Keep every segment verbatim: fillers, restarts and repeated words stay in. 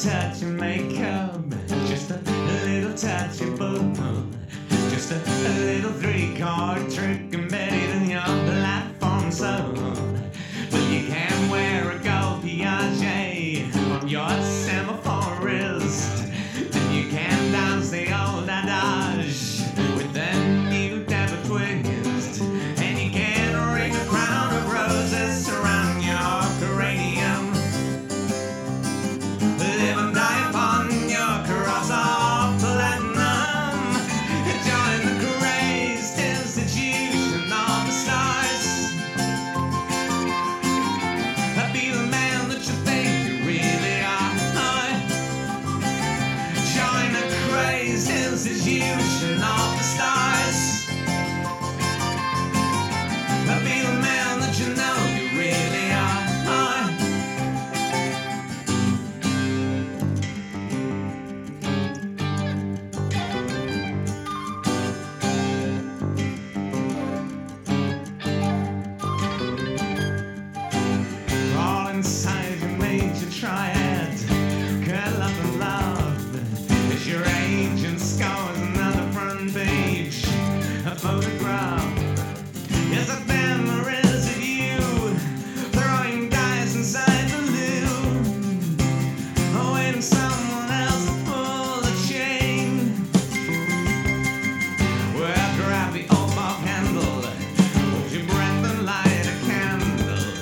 touch of makeup, just a little touch of boo, just a, a little three-card trick embedded in your platform soul. But you can wear a gold Piaget on your semaphore wrist, and you can dance the old adage with the new dapper twist, and you can ring a crown of roses around your cranium. Live and die upon your cross of platinum. Join the crazed institution of the stars. Be the man that you think you really are. Join the crazed institution of the stars. Be the man that you know you really are. Inside your major triad, curl up in love as your agent scores another front page, a photograph. Yes, a memories of you throwing dice inside the loo, waiting someone else to pull the chain. Well, grab the old bob handle, hold your breath and light a candle.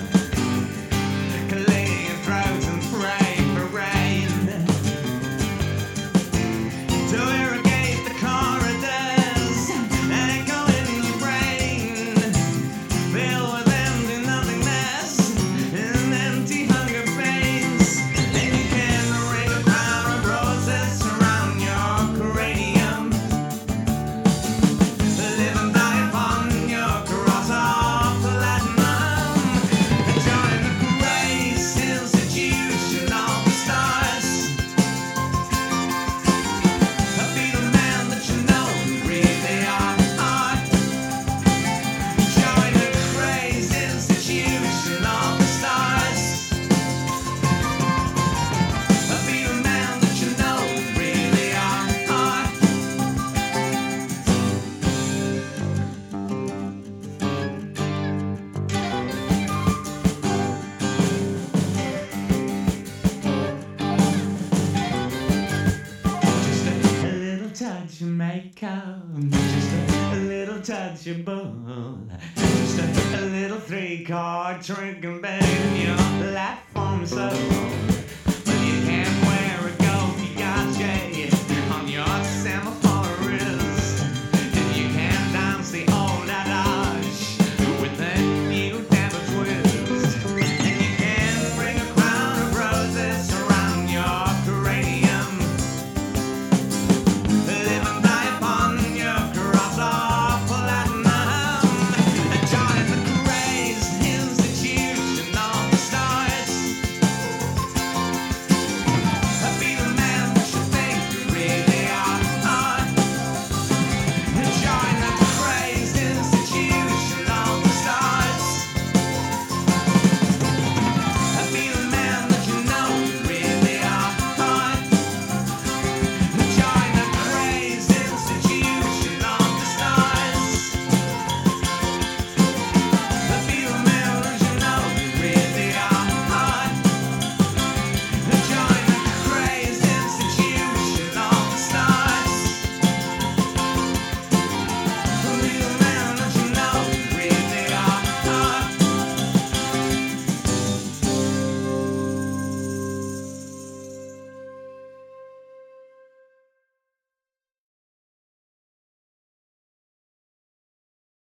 Touch of makeup, just a, a little touch of bull, just a, a little three-card trick embedded in your platform soul.